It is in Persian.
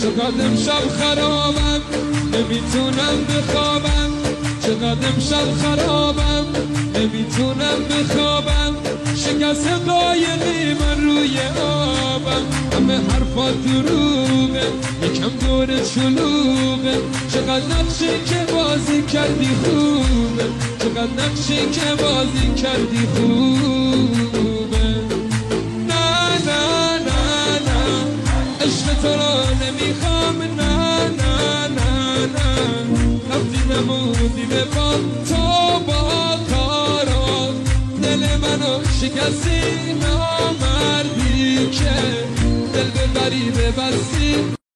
چقدر امشب خرابم نمیتونم بخوابم، چقدر امشب خرابم نمیتونم بخوابم، شکست قایقی من روی آبم، همه حرفات دروغه یکم دور شلوغه، چقدر نقشی که بازی کردی خوبه، چقدر نقشی که بازی کردی خوبه. نه نه نه نه عشق تو رو نمیخوام، نه نه نه نه رفتی نمودی به پا تو با کارات، دل منو شکستی نامردی که دل به غریبه بستی.